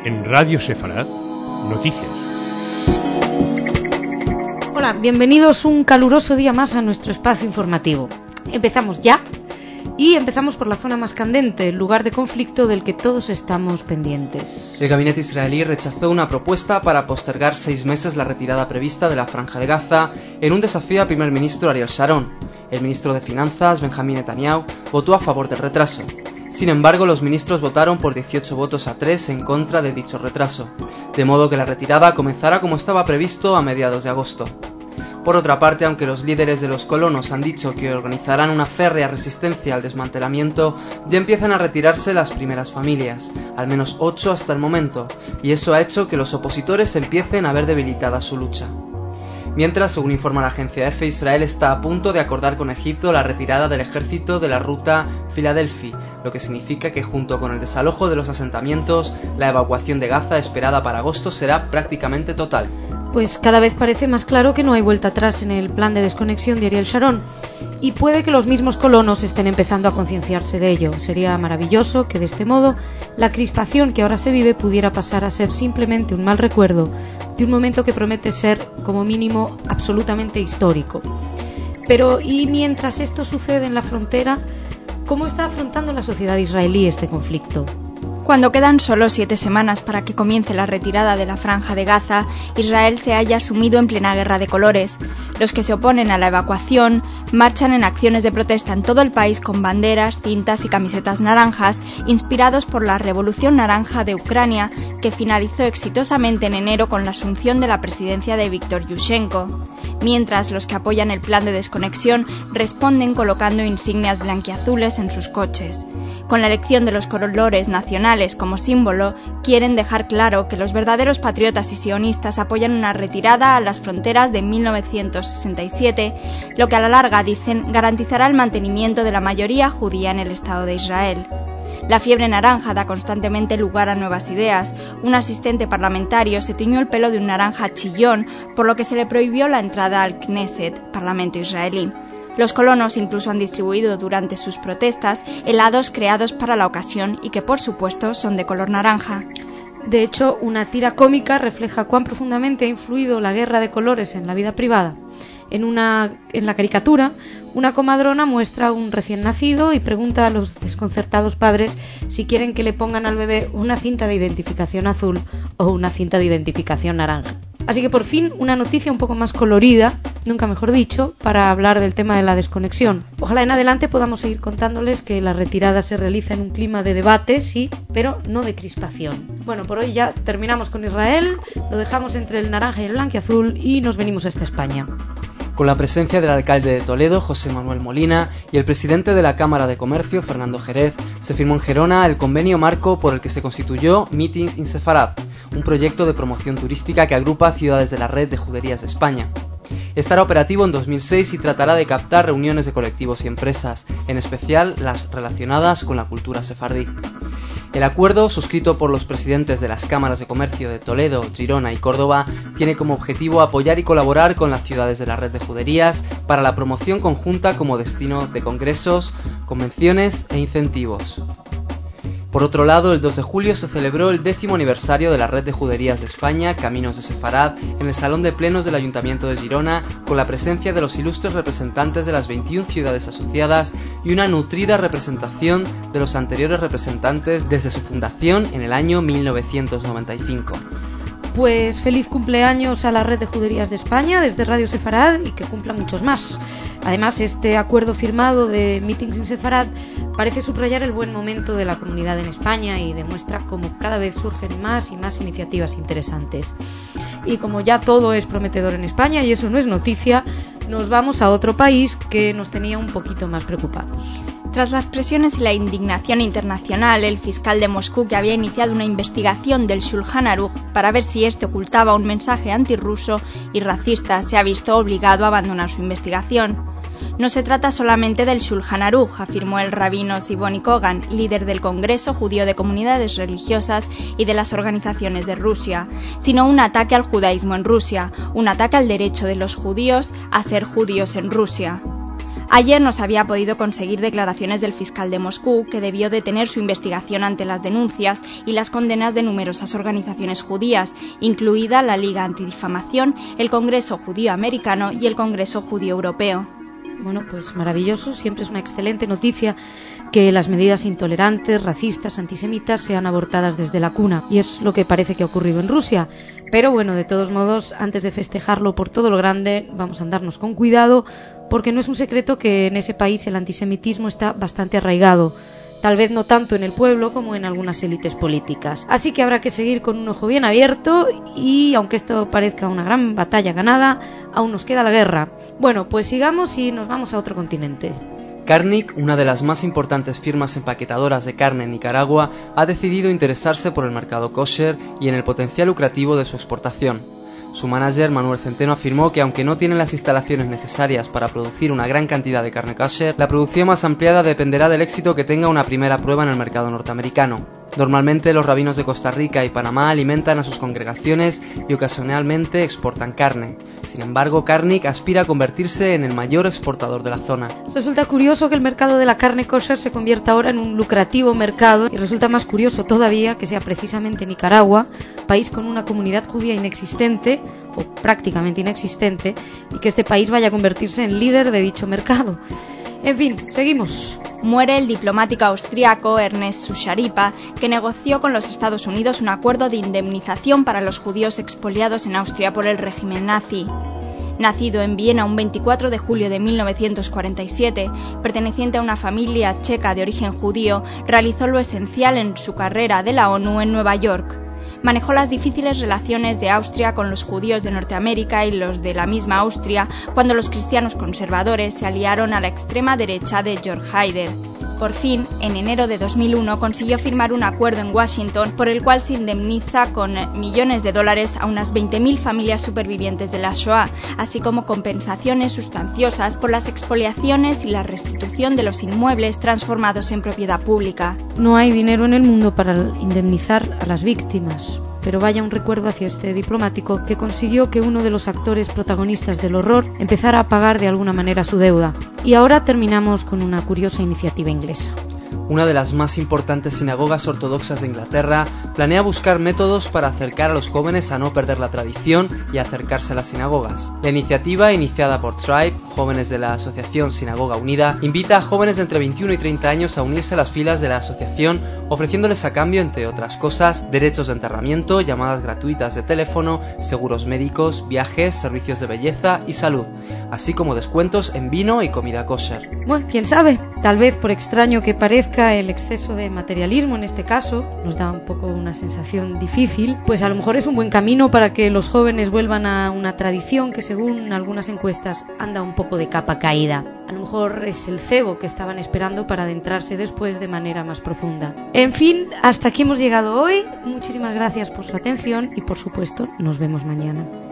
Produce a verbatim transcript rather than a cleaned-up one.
En Radio Sefarad, noticias. Hola, bienvenidos un caluroso día más a nuestro espacio informativo. Empezamos ya y empezamos por la zona más candente, el lugar de conflicto del que todos estamos pendientes. El gabinete israelí rechazó una propuesta para postergar seis meses la retirada prevista de la Franja de Gaza en un desafío al primer ministro Ariel Sharon. El ministro de Finanzas, Benjamín Netanyahu, votó a favor del retraso. Sin embargo, los ministros votaron por dieciocho votos a tres en contra de dicho retraso, de modo que la retirada comenzará como estaba previsto a mediados de agosto. Por otra parte, aunque los líderes de los colonos han dicho que organizarán una férrea resistencia al desmantelamiento, ya empiezan a retirarse las primeras familias, al menos ocho hasta el momento, y eso ha hecho que los opositores empiecen a ver debilitada su lucha. Mientras, según informa la agencia EFE, Israel está a punto de acordar con Egipto la retirada del ejército de la ruta Filadelfia, lo que significa que junto con el desalojo de los asentamientos, la evacuación de Gaza esperada para agosto será prácticamente total. Pues cada vez parece más claro que no hay vuelta atrás en el plan de desconexión de Ariel Sharon, y puede que los mismos colonos estén empezando a concienciarse de ello. Sería maravilloso que de este modo la crispación que ahora se vive pudiera pasar a ser simplemente un mal recuerdo de un momento que promete ser, como mínimo, absolutamente histórico. Pero, ¿y mientras esto sucede en la frontera, cómo está afrontando la sociedad israelí este conflicto? Cuando quedan solo siete semanas para que comience la retirada de la Franja de Gaza, Israel se halla sumido en plena guerra de colores. Los que se oponen a la evacuación marchan en acciones de protesta en todo el país con banderas, cintas y camisetas naranjas, inspirados por la Revolución Naranja de Ucrania, que finalizó exitosamente en enero con la asunción de la presidencia de Víktor Yushchenko. Mientras, los que apoyan el plan de desconexión responden colocando insignias blanquiazules en sus coches. Con la elección de los colores nacionales como símbolo, quieren dejar claro que los verdaderos patriotas y sionistas apoyan una retirada a las fronteras de mil novecientos sesenta y siete, lo que a la larga, dicen, garantizará el mantenimiento de la mayoría judía en el Estado de Israel. La fiebre naranja da constantemente lugar a nuevas ideas. Un asistente parlamentario se tiñó el pelo de un naranja chillón, por lo que se le prohibió la entrada al Knesset, parlamento israelí. Los colonos incluso han distribuido durante sus protestas helados creados para la ocasión y que, por supuesto, son de color naranja. De hecho, una tira cómica refleja cuán profundamente ha influido la guerra de colores en la vida privada. En, una, en la caricatura, una comadrona muestra a un recién nacido y pregunta a los desconcertados padres si quieren que le pongan al bebé una cinta de identificación azul o una cinta de identificación naranja. Así que por fin una noticia un poco más colorida, nunca mejor dicho, para hablar del tema de la desconexión. Ojalá en adelante podamos seguir contándoles que la retirada se realiza en un clima de debate, sí, pero no de crispación. Bueno, por hoy ya terminamos con Israel, lo dejamos entre el naranja y el blanquiazul y nos venimos hasta España. Con la presencia del alcalde de Toledo, José Manuel Molina, y el presidente de la Cámara de Comercio, Fernando Jerez, se firmó en Gerona el convenio marco por el que se constituyó Meetings in Sefarad, un proyecto de promoción turística que agrupa ciudades de la red de juderías de España. Estará operativo en dos mil seis y tratará de captar reuniones de colectivos y empresas, en especial las relacionadas con la cultura sefardí. El acuerdo, suscrito por los presidentes de las cámaras de comercio de Toledo, Girona y Córdoba, tiene como objetivo apoyar y colaborar con las ciudades de la red de juderías para la promoción conjunta como destino de congresos, convenciones e incentivos. Por otro lado, el dos de julio se celebró el décimo aniversario de la Red de Juderías de España, Caminos de Sefarad, en el Salón de Plenos del Ayuntamiento de Girona, con la presencia de los ilustres representantes de las veintiuna ciudades asociadas y una nutrida representación de los anteriores representantes desde su fundación en el año mil novecientos noventa y cinco. Pues feliz cumpleaños a la Red de Juderías de España desde Radio Sefarad y que cumpla muchos más. Además, este acuerdo firmado de Meetings in Sefarad parece subrayar el buen momento de la comunidad en España y demuestra cómo cada vez surgen más y más iniciativas interesantes. Y como ya todo es prometedor en España y eso no es noticia, nos vamos a otro país que nos tenía un poquito más preocupados. Tras las presiones y la indignación internacional, el fiscal de Moscú, que había iniciado una investigación del Shulchan Aruch para ver si este ocultaba un mensaje antirruso y racista, se ha visto obligado a abandonar su investigación. No se trata solamente del Shulchan Aruch, afirmó el rabino Sibony Kogan, líder del Congreso Judío de Comunidades Religiosas y de las Organizaciones de Rusia, sino un ataque al judaísmo en Rusia, un ataque al derecho de los judíos a ser judíos en Rusia. Ayer no se había podido conseguir declaraciones del fiscal de Moscú, que debió detener su investigación ante las denuncias y las condenas de numerosas organizaciones judías, incluida la Liga Antidifamación, el Congreso Judío Americano y el Congreso Judío Europeo. Bueno, pues maravilloso, siempre es una excelente noticia que las medidas intolerantes, racistas, antisemitas sean abortadas desde la cuna, y es lo que parece que ha ocurrido en Rusia. Pero bueno, de todos modos, antes de festejarlo por todo lo grande, vamos a andarnos con cuidado, porque no es un secreto que en ese país el antisemitismo está bastante arraigado, tal vez no tanto en el pueblo como en algunas élites políticas. Así que habrá que seguir con un ojo bien abierto y, aunque esto parezca una gran batalla ganada, aún nos queda la guerra. Bueno, pues sigamos y nos vamos a otro continente. Carnic, una de las más importantes firmas empaquetadoras de carne en Nicaragua, ha decidido interesarse por el mercado kosher y en el potencial lucrativo de su exportación. Su manager, Manuel Centeno, afirmó que aunque no tienen las instalaciones necesarias para producir una gran cantidad de carne kosher, la producción más ampliada dependerá del éxito que tenga una primera prueba en el mercado norteamericano. Normalmente los rabinos de Costa Rica y Panamá alimentan a sus congregaciones y ocasionalmente exportan carne. Sin embargo, Carnic aspira a convertirse en el mayor exportador de la zona. Resulta curioso que el mercado de la carne kosher se convierta ahora en un lucrativo mercado, y resulta más curioso todavía que sea precisamente Nicaragua, país con una comunidad judía inexistente, o prácticamente inexistente, y que este país vaya a convertirse en líder de dicho mercado. En fin, seguimos. Muere el diplomático austriaco Ernest Sucharipa, que negoció con los Estados Unidos un acuerdo de indemnización para los judíos expoliados en Austria por el régimen nazi. Nacido en Viena un veinticuatro de julio de mil novecientos cuarenta y siete, perteneciente a una familia checa de origen judío, realizó lo esencial en su carrera de la ONU en Nueva York. Manejó las difíciles relaciones de Austria con los judíos de Norteamérica y los de la misma Austria cuando los cristianos conservadores se aliaron a la extrema derecha de Georg Haider. Por fin, en enero de dos mil uno, consiguió firmar un acuerdo en Washington por el cual se indemniza con millones de dólares a unas veinte mil familias supervivientes de la Shoah, así como compensaciones sustanciosas por las expoliaciones y la restitución de los inmuebles transformados en propiedad pública. No hay dinero en el mundo para indemnizar a las víctimas, pero vaya un recuerdo hacia este diplomático que consiguió que uno de los actores protagonistas del horror empezara a pagar de alguna manera su deuda. Y ahora terminamos con una curiosa iniciativa inglesa. Una de las más importantes sinagogas ortodoxas de Inglaterra planea buscar métodos para acercar a los jóvenes a no perder la tradición y acercarse a las sinagogas. La iniciativa, iniciada por Tribe, jóvenes de la Asociación Sinagoga Unida, invita a jóvenes de entre veintiuno y treinta años a unirse a las filas de la asociación, ofreciéndoles a cambio, entre otras cosas, derechos de enterramiento, llamadas gratuitas de teléfono, seguros médicos, viajes, servicios de belleza y salud, así como descuentos en vino y comida kosher. Bueno, quién sabe, tal vez por extraño que parezca el exceso de materialismo en este caso, nos da un poco una sensación difícil, pues a lo mejor es un buen camino para que los jóvenes vuelvan a una tradición que según algunas encuestas anda un poco de capa caída. A lo mejor es el cebo que estaban esperando para adentrarse después de manera más profunda. En fin, hasta aquí hemos llegado hoy. Muchísimas gracias por su atención y por supuesto nos vemos mañana.